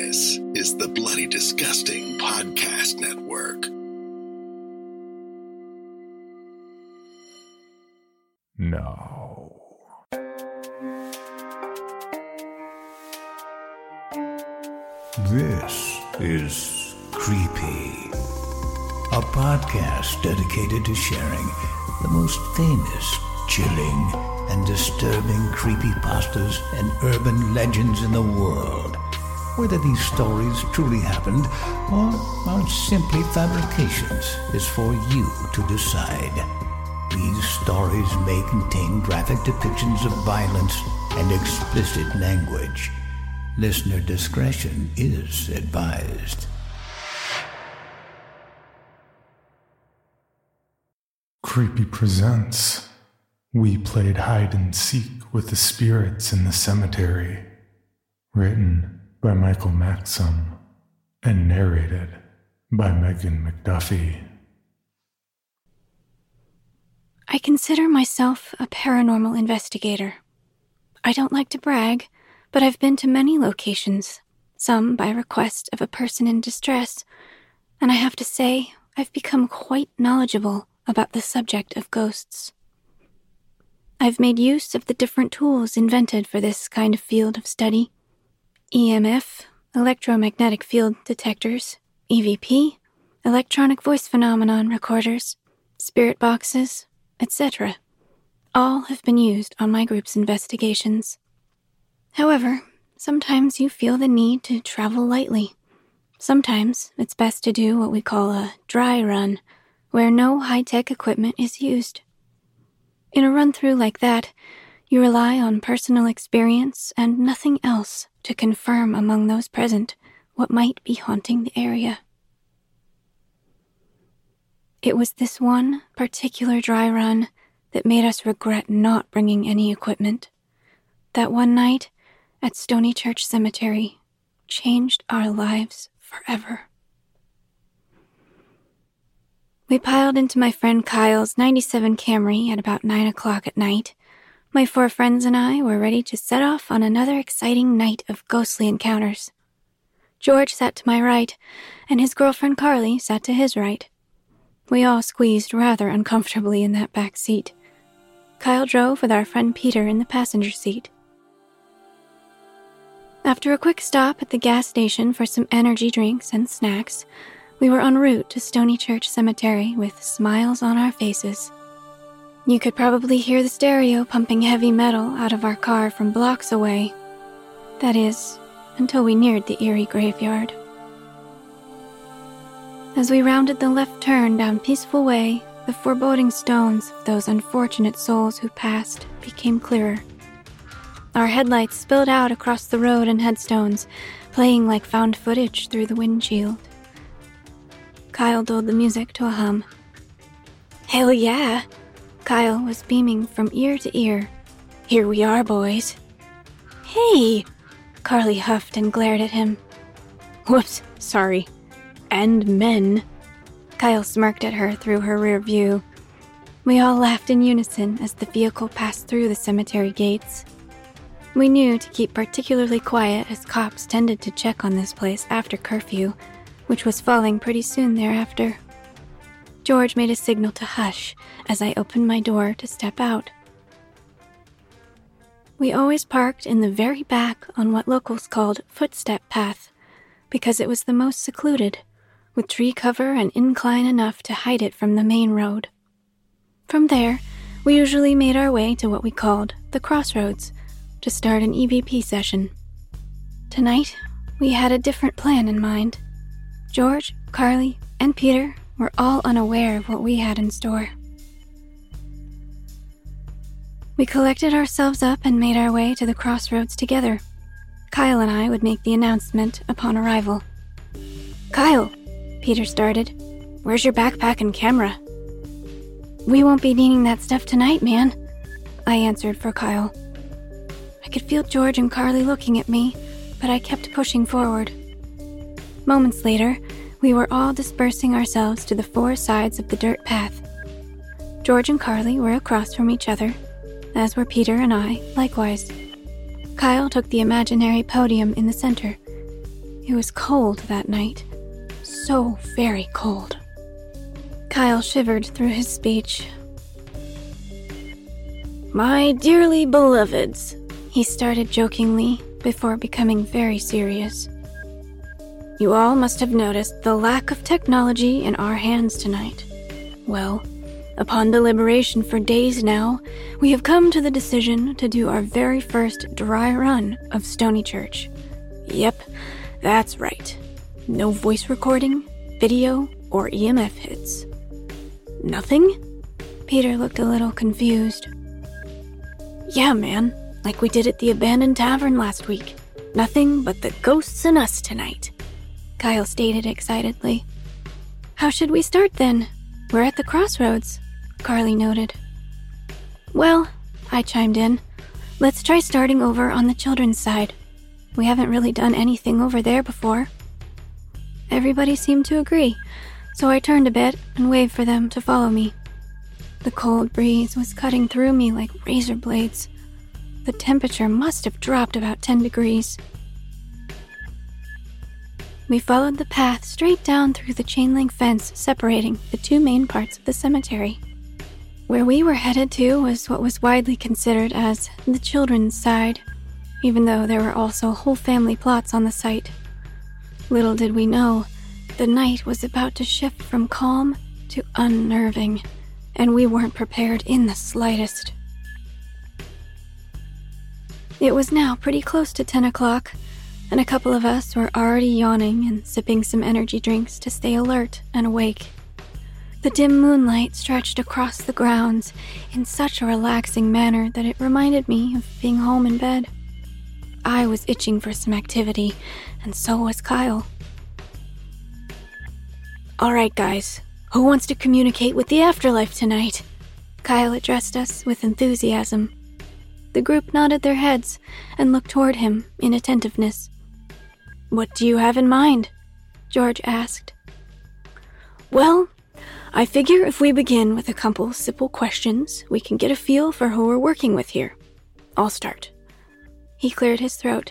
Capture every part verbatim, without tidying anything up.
This is the Bloody Disgusting Podcast Network. No. This is Creepy, a podcast dedicated to sharing the most famous, chilling, and disturbing creepypastas and urban legends in the world. Whether these stories truly happened or are simply fabrications is for you to decide. These stories may contain graphic depictions of violence and explicit language. Listener discretion is advised. Creepy presents We Played Hide and Seek with the Spirits in the Cemetery. Written by Michael Maxim and narrated by Megan McDuffie. I consider myself a paranormal investigator. I don't like to brag, but I've been to many locations, some by request of a person in distress, and I have to say I've become quite knowledgeable about the subject of ghosts. I've made use of the different tools invented for this kind of field of study: E M F, electromagnetic field detectors, E V P, electronic voice phenomenon recorders, spirit boxes, et cetera. All have been used on my group's investigations. However, sometimes you feel the need to travel lightly. Sometimes it's best to do what we call a dry run, where no high-tech equipment is used. In a run-through like that, you rely on personal experience and nothing else to confirm among those present what might be haunting the area. It was this one particular dry run that made us regret not bringing any equipment. That one night at Stony Church Cemetery changed our lives forever. We piled into my friend Kyle's ninety-seven Camry at about nine o'clock at night. My four friends and I were ready to set off on another exciting night of ghostly encounters. George sat to my right, and his girlfriend Carly sat to his right. We all squeezed rather uncomfortably in that back seat. Kyle drove with our friend Peter in the passenger seat. After a quick stop at the gas station for some energy drinks and snacks, we were en route to Stony Church Cemetery with smiles on our faces. You could probably hear the stereo pumping heavy metal out of our car from blocks away. That is, until we neared the eerie graveyard. As we rounded the left turn down Peaceful Way, the foreboding stones of those unfortunate souls who passed became clearer. Our headlights spilled out across the road and headstones, playing like found footage through the windshield. Kyle dulled the music to a hum. Hell yeah! Kyle was beaming from ear to ear. Here we are, boys. Hey! Carly huffed and glared at him. Whoops, sorry. And men. Kyle smirked at her through her rear view. We all laughed in unison as the vehicle passed through the cemetery gates. We knew to keep particularly quiet as cops tended to check on this place after curfew, which was falling pretty soon thereafter. George made a signal to hush as I opened my door to step out. We always parked in the very back on what locals called Footstep Path, because it was the most secluded, with tree cover and incline enough to hide it from the main road. From there, we usually made our way to what we called the Crossroads to start an E V P session. Tonight, we had a different plan in mind. George, Carly, and Peter were all unaware of what we had in store. We collected ourselves up and made our way to the Crossroads together. Kyle and I would make the announcement upon arrival. Kyle, Peter started, where's your backpack and camera? We won't be needing that stuff tonight, man, I answered for Kyle. I could feel George and Carly looking at me, but I kept pushing forward. Moments later, we were all dispersing ourselves to the four sides of the dirt path. George and Carly were across from each other, as were Peter and I, likewise. Kyle took the imaginary podium in the center. It was cold that night. So very cold. Kyle shivered through his speech. "My dearly beloveds," he started jokingly before becoming very serious. "You all must have noticed the lack of technology in our hands tonight. Well, upon deliberation for days now, we have come to the decision to do our very first dry run of Stony Church. Yep, that's right. No voice recording, video, or E M F hits." "Nothing?" Peter looked a little confused. "Yeah, man, like we did at the abandoned tavern last week. Nothing but the ghosts and us tonight," Kyle stated excitedly. "How should we start then? We're at the crossroads," Carly noted. "Well," I chimed in, "let's try starting over on the children's side. We haven't really done anything over there before." Everybody seemed to agree, so I turned a bit and waved for them to follow me. The cold breeze was cutting through me like razor blades. The temperature must have dropped about ten degrees. We followed the path straight down through the chain-link fence separating the two main parts of the cemetery. Where we were headed to was what was widely considered as the children's side, even though there were also whole family plots on the site. Little did we know, the night was about to shift from calm to unnerving, and we weren't prepared in the slightest. It was now pretty close to ten o'clock, and a couple of us were already yawning and sipping some energy drinks to stay alert and awake. The dim moonlight stretched across the grounds in such a relaxing manner that it reminded me of being home in bed. I was itching for some activity, and so was Kyle. "All right, guys, who wants to communicate with the afterlife tonight?" Kyle addressed us with enthusiasm. The group nodded their heads and looked toward him in attentiveness. "What do you have in mind?" George asked. "Well, I figure if we begin with a couple simple questions, we can get a feel for who we're working with here. I'll start." He cleared his throat.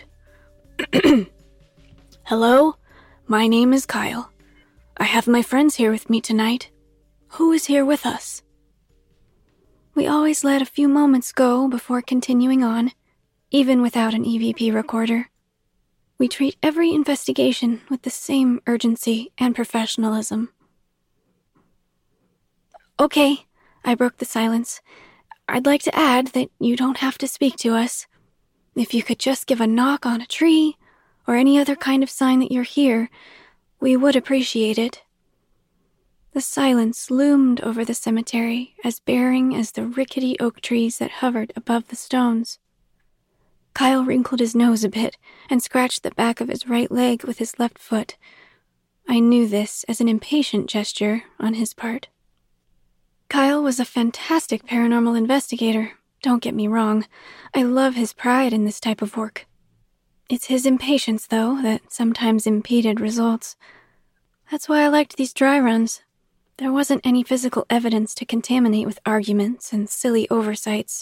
"Hello, my name is Kyle. I have my friends here with me tonight. Who is here with us?" We always let a few moments go before continuing on, even without an E V P recorder. We treat every investigation with the same urgency and professionalism. "Okay," I broke the silence. "I'd like to add that you don't have to speak to us. If you could just give a knock on a tree, or any other kind of sign that you're here, we would appreciate it." The silence loomed over the cemetery, as bearing as the rickety oak trees that hovered above the stones. Kyle wrinkled his nose a bit and scratched the back of his right leg with his left foot. I knew this as an impatient gesture on his part. Kyle was a fantastic paranormal investigator, don't get me wrong. I love his pride in this type of work. It's his impatience, though, that sometimes impeded results. That's why I liked these dry runs. There wasn't any physical evidence to contaminate with arguments and silly oversights.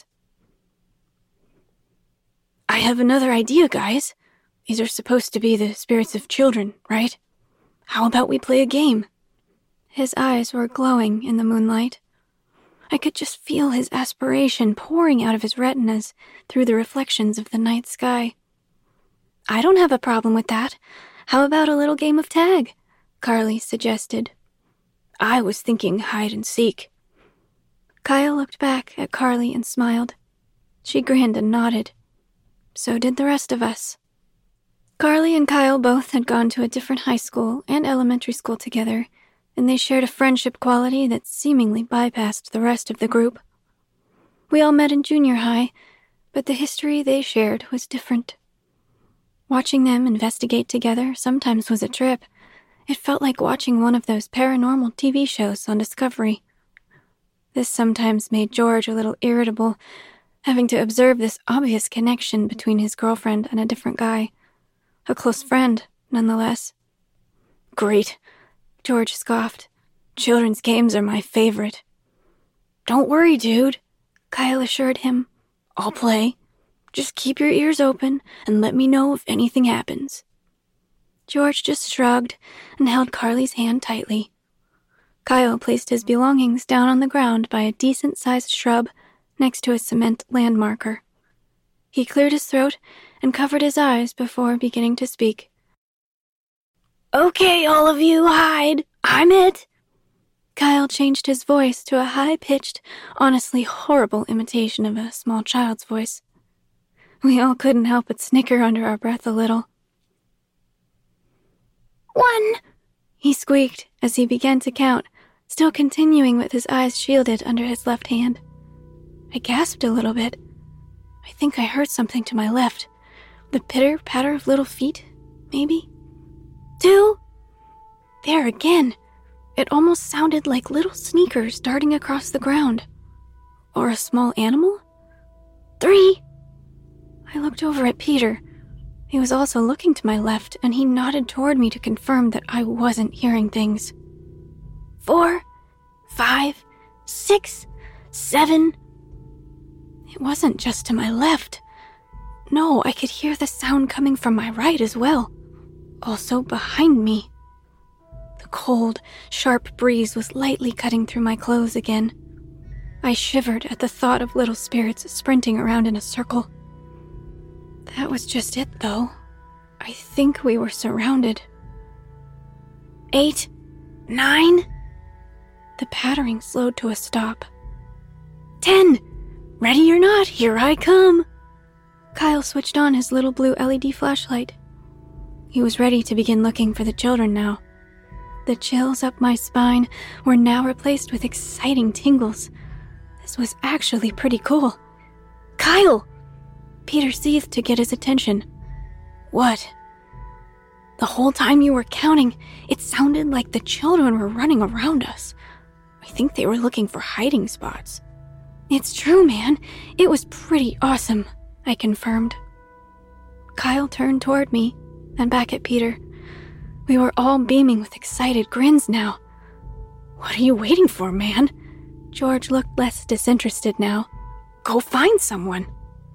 "I have another idea, guys. These are supposed to be the spirits of children, right? How about we play a game?" His eyes were glowing in the moonlight. I could just feel his aspiration pouring out of his retinas through the reflections of the night sky. "I don't have a problem with that. How about a little game of tag?" Carly suggested. "I was thinking hide and seek." Kyle looked back at Carly and smiled. She grinned and nodded. So did the rest of us. Carly and Kyle both had gone to a different high school and elementary school together, and they shared a friendship quality that seemingly bypassed the rest of the group. We all met in junior high, but the history they shared was different. Watching them investigate together sometimes was a trip. It felt like watching one of those paranormal T V shows on Discovery. This sometimes made George a little irritable, having to observe this obvious connection between his girlfriend and a different guy. A close friend, nonetheless. "Great," George scoffed. "Children's games are my favorite." "Don't worry, dude," Kyle assured him. "I'll play. Just keep your ears open and let me know if anything happens." George just shrugged and held Carly's hand tightly. Kyle placed his belongings down on the ground by a decent-sized shrub next to a cement landmarker. He cleared his throat and covered his eyes before beginning to speak. "Okay, all of you, hide. I'm it." Kyle changed his voice to a high-pitched, honestly horrible imitation of a small child's voice. We all couldn't help but snicker under our breath a little. "One," he squeaked as he began to count, still continuing with his eyes shielded under his left hand. I gasped a little bit. I think I heard something to my left. The pitter-patter of little feet, maybe? Two. There again. It almost sounded like little sneakers darting across the ground. Or a small animal? Three. I looked over at Peter. He was also looking to my left, and he nodded toward me to confirm that I wasn't hearing things. Four, five, six, seven. It wasn't just to my left. No, I could hear the sound coming from my right as well. Also behind me. The cold, sharp breeze was lightly cutting through my clothes again. I shivered at the thought of little spirits sprinting around in a circle. That was just it, though. I think we were surrounded. Eight, nine. The pattering slowed to a stop. Ten. Ready or not, here I come. Kyle switched on his little blue L E D flashlight. He was ready to begin looking for the children now. The chills up my spine were now replaced with exciting tingles. This was actually pretty cool. Kyle! Peter seethed to get his attention. What? The whole time you were counting, it sounded like the children were running around us. I think they were looking for hiding spots. It's true, man. It was pretty awesome, I confirmed. Kyle turned toward me and back at Peter. We were all beaming with excited grins now. What are you waiting for, man? George looked less disinterested now. Go find someone.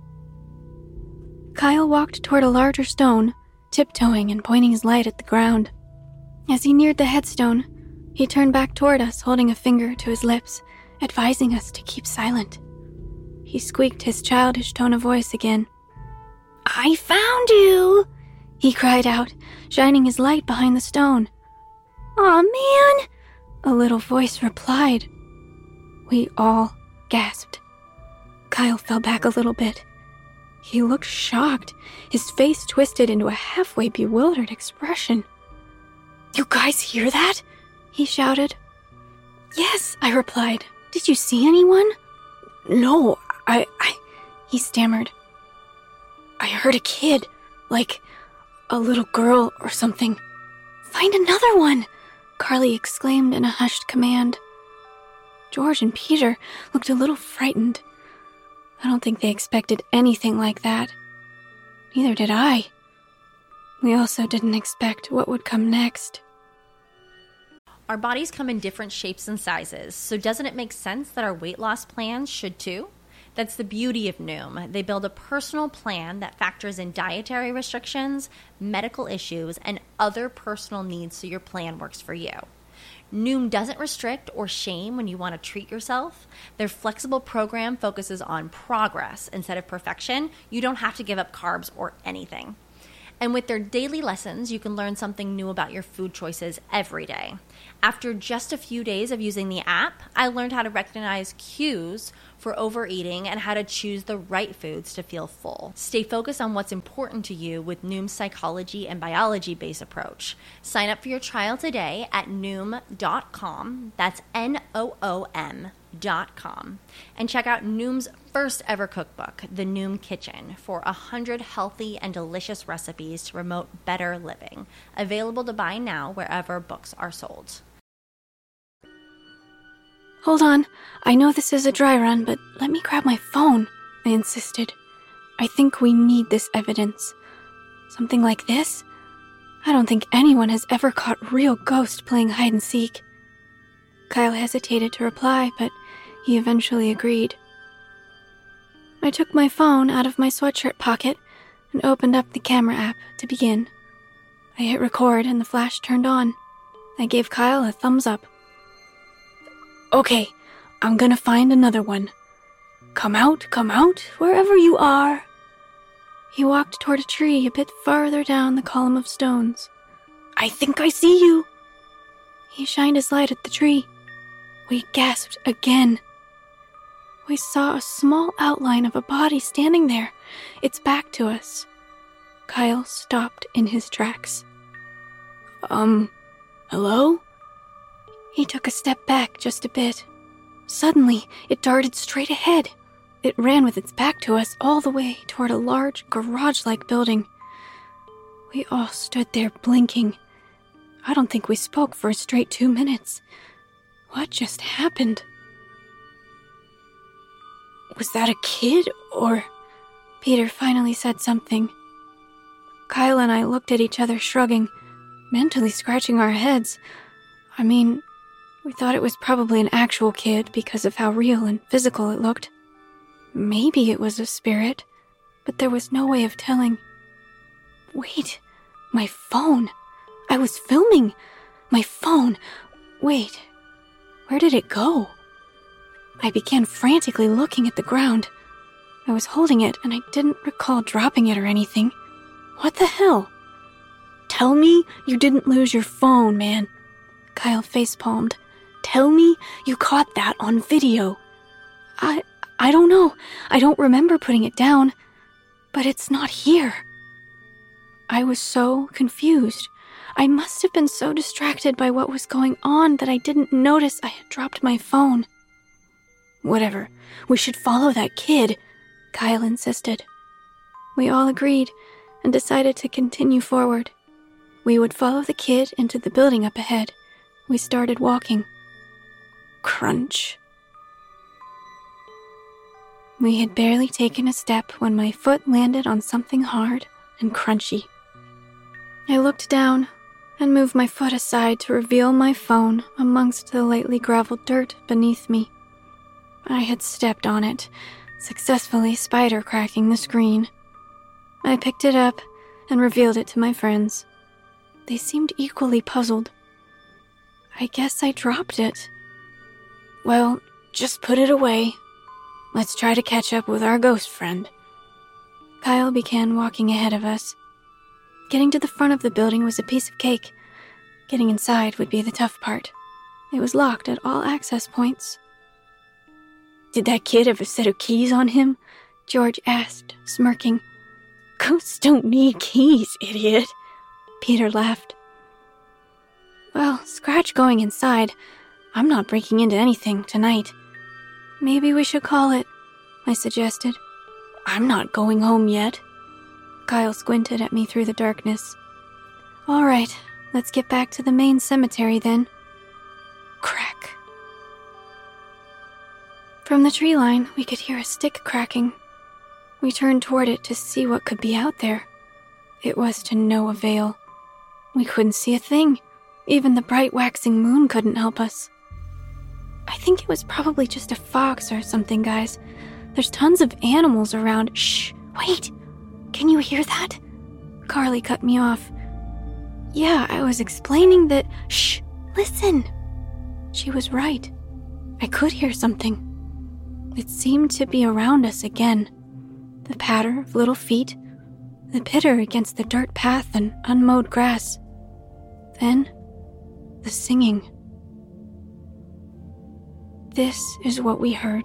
Kyle walked toward a larger stone, tiptoeing and pointing his light at the ground. As he neared the headstone, he turned back toward us, holding a finger to his lips, advising us to keep silent. He squeaked his childish tone of voice again. I found you, he cried out, shining his light behind the stone. Aw, man, a little voice replied. We all gasped. Kyle fell back a little bit. He looked shocked, his face twisted into a halfway bewildered expression. You guys hear that? He shouted. Yes, I replied. Did you see anyone? No, I, I, he stammered. I heard a kid, like a little girl or something. Find another one, Carly exclaimed in a hushed command. George and Peter looked a little frightened. I don't think they expected anything like that. Neither did I. We also didn't expect what would come next. Our bodies come in different shapes and sizes, so doesn't it make sense that our weight loss plans should too? That's the beauty of Noom. They build a personal plan that factors in dietary restrictions, medical issues, and other personal needs so your plan works for you. Noom doesn't restrict or shame when you want to treat yourself. Their flexible program focuses on progress instead of perfection. You don't have to give up carbs or anything. And with their daily lessons, you can learn something new about your food choices every day. After just a few days of using the app, I learned how to recognize cues for overeating and how to choose the right foods to feel full. Stay focused on what's important to you with Noom's psychology and biology-based approach. Sign up for your trial today at noom dot com. That's N O O M dot com. And check out Noom's first ever cookbook, The Noom Kitchen, for one hundred healthy and delicious recipes to promote better living. Available to buy now wherever books are sold. Hold on, I know this is a dry run, but let me grab my phone, I insisted. I think we need this evidence. Something like this? I don't think anyone has ever caught real ghosts playing hide and seek. Kyle hesitated to reply, but he eventually agreed. I took my phone out of my sweatshirt pocket and opened up the camera app to begin. I hit record and the flash turned on. I gave Kyle a thumbs up. Okay, I'm gonna find another one. Come out, come out, wherever you are. He walked toward a tree a bit farther down the column of stones. I think I see you. He shined his light at the tree. We gasped again. We saw a small outline of a body standing there, its back to us. Kyle stopped in his tracks. Um, hello? He took a step back just a bit. Suddenly, it darted straight ahead. It ran with its back to us all the way toward a large garage-like building. We all stood there blinking. I don't think we spoke for a straight two minutes. What just happened? Was that a kid, or... Peter finally said something. Kyle and I looked at each other shrugging, mentally scratching our heads. I mean, we thought it was probably an actual kid because of how real and physical it looked. Maybe it was a spirit, but there was no way of telling. Wait, my phone. I was filming. My phone. Wait, where did it go? I began frantically looking at the ground. I was holding it, and I didn't recall dropping it or anything. What the hell? Tell me you didn't lose your phone, man. Kyle facepalmed. Tell me you caught that on video. I... I don't know. I don't remember putting it down. But it's not here. I was so confused. I must have been so distracted by what was going on that I didn't notice I had dropped my phone. Whatever. We should follow that kid, Kyle insisted. We all agreed and decided to continue forward. We would follow the kid into the building up ahead. We started walking. Crunch. We had barely taken a step when my foot landed on something hard and crunchy. I looked down and moved my foot aside to reveal my phone amongst the lightly graveled dirt beneath me. I had stepped on it, successfully spider-cracking the screen. I picked it up and revealed it to my friends. They seemed equally puzzled. I guess I dropped it. Well, just put it away. Let's try to catch up with our ghost friend. Kyle began walking ahead of us. Getting to the front of the building was a piece of cake. Getting inside would be the tough part. It was locked at all access points. Did that kid have a set of keys on him? George asked, smirking. Ghosts don't need keys, idiot. Peter laughed. Well, scratch going inside. I'm not breaking into anything tonight. Maybe we should call it, I suggested. I'm not going home yet. Kyle squinted at me through the darkness. All right, let's get back to the main cemetery then. Crack. From the tree line, we could hear a stick cracking. We turned toward it to see what could be out there. It was to no avail. We couldn't see a thing. Even the bright waxing moon couldn't help us. I think it was probably just a fox or something, guys. There's tons of animals around. Shh, wait. Can you hear that? Carly cut me off. Yeah, I was explaining that... Shh, listen. She was right. I could hear something. It seemed to be around us again. The patter of little feet, the pitter against the dirt path and unmowed grass. Then, the singing. This is what we heard.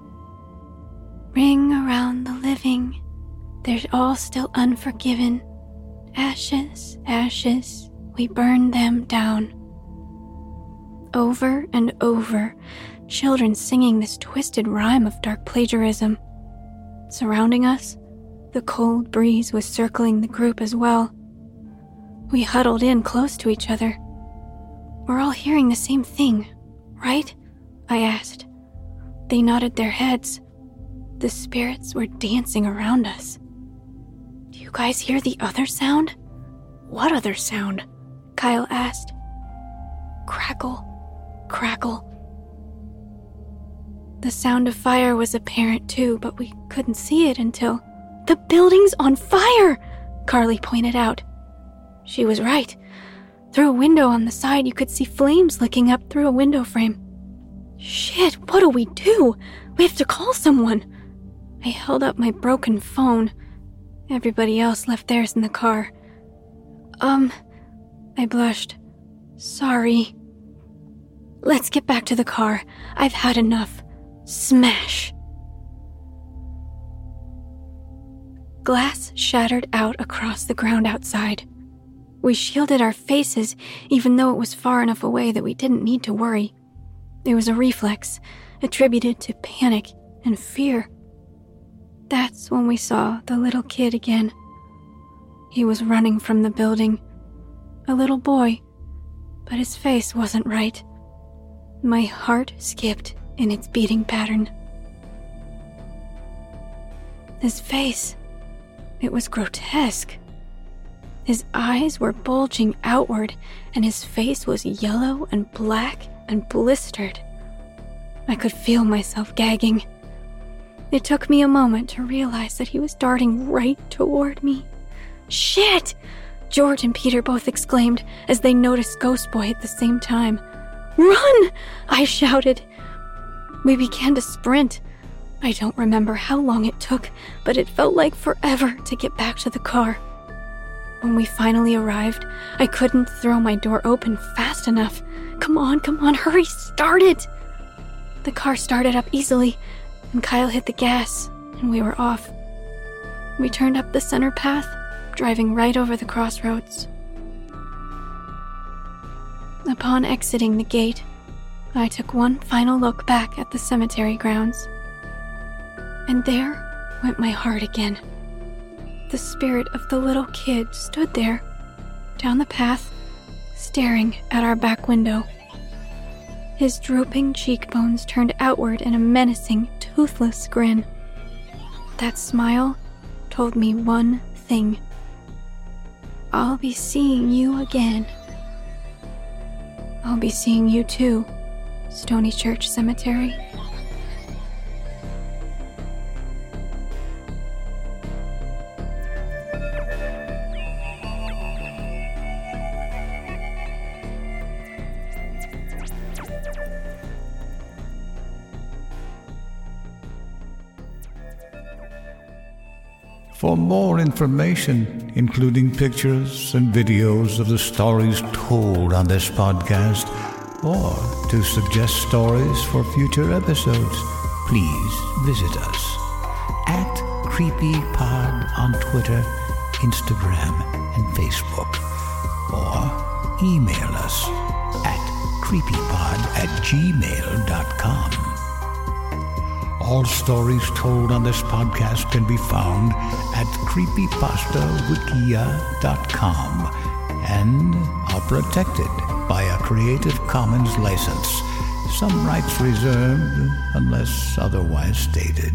Ring around the living, they're all still unforgiven. Ashes, ashes, we burn them down. Over and over, children singing this twisted rhyme of dark plagiarism. Surrounding us, the cold breeze was circling the group as well. We huddled in close to each other. We're all hearing the same thing, right? I asked. They nodded their heads. The spirits were dancing around us. Do you guys hear the other sound? What other sound? Kyle asked. Crackle, crackle. The sound of fire was apparent too, but we couldn't see it until... The building's on fire! Carly pointed out. She was right. Through a window on the side, you could see flames licking up through a window frame. Shit, what do we do? We have to call someone. I held up my broken phone. Everybody else left theirs in the car. Um, I blushed. Sorry. Let's get back to the car. I've had enough. Smash. Glass shattered out across the ground outside. We shielded our faces, even though it was far enough away that we didn't need to worry. It was a reflex, attributed to panic and fear. That's when we saw the little kid again. He was running from the building. A little boy, but his face wasn't right. My heart skipped in its beating pattern. His face, it was grotesque. His eyes were bulging outward, and his face was yellow and black and blistered. I could feel myself gagging. It took me a moment to realize that he was darting right toward me. Shit! George and Peter both exclaimed as they noticed Ghost Boy at the same time. Run! I shouted. We began to sprint. I don't remember how long it took, but it felt like forever to get back to the car. When we finally arrived, I couldn't throw my door open fast enough. Come on, come on, hurry, start it! The car started up easily, and Kyle hit the gas, and we were off. We turned up the center path, driving right over the crossroads. Upon exiting the gate, I took one final look back at the cemetery grounds. And there went my heart again. The spirit of the little kid stood there, down the path, staring at our back window. His drooping cheekbones turned outward in a menacing, toothless grin. That smile told me one thing. I'll be seeing you again. I'll be seeing you too, Stony Church Cemetery. For more information, including pictures and videos of the stories told on this podcast, or to suggest stories for future episodes, please visit us at CreepyPod on Twitter, Instagram, and Facebook, or email us at creepypod at gmail dot com. All stories told on this podcast can be found at creepypasta wikia dot com and are protected by a Creative Commons license. Some rights reserved unless otherwise stated.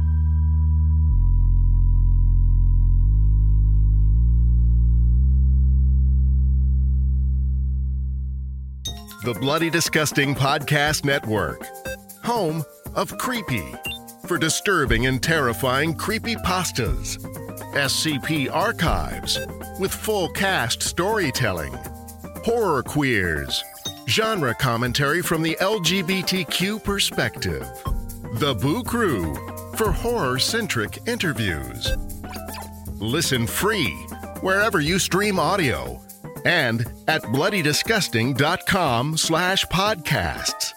The Bloody Disgusting Podcast Network, home of Creepy, for disturbing and terrifying creepypastas. S C P Archives, with full cast storytelling. Horror Queers, genre commentary from the L G B T Q perspective. The Boo Crew, for horror-centric interviews. Listen free wherever you stream audio and at bloodydisgusting.com slash podcasts.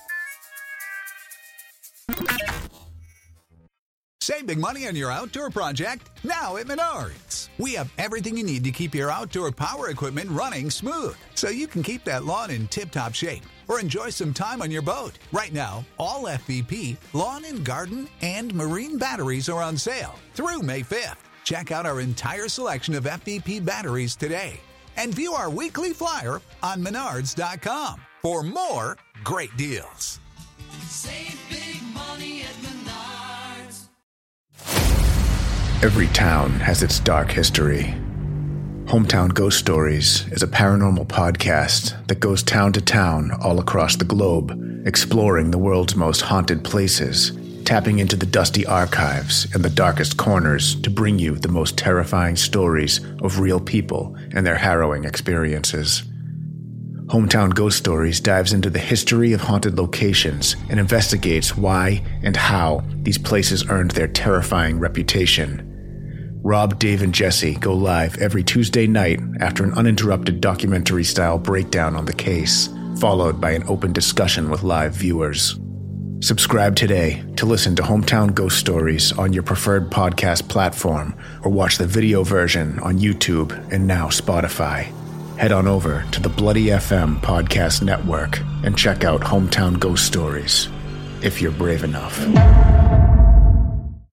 Save big money on your outdoor project now at Menards. We have everything you need to keep your outdoor power equipment running smooth, so you can keep that lawn in tip-top shape or enjoy some time on your boat. Right now, all F V P, lawn and garden, and marine batteries are on sale through May fifth. Check out our entire selection of F V P batteries today and view our weekly flyer on menards dot com for more great deals. Save big money at Menards. Every town has its dark history. Hometown Ghost Stories is a paranormal podcast that goes town to town all across the globe, exploring the world's most haunted places, tapping into the dusty archives and the darkest corners to bring you the most terrifying stories of real people and their harrowing experiences. Hometown Ghost Stories dives into the history of haunted locations and investigates why and how these places earned their terrifying reputation. Rob, Dave, and Jesse go live every Tuesday night after an uninterrupted documentary-style breakdown on the case, followed by an open discussion with live viewers. Subscribe today to listen to Hometown Ghost Stories on your preferred podcast platform or watch the video version on YouTube and now Spotify. Head on over to the Bloody F M podcast network and check out Hometown Ghost Stories, if you're brave enough.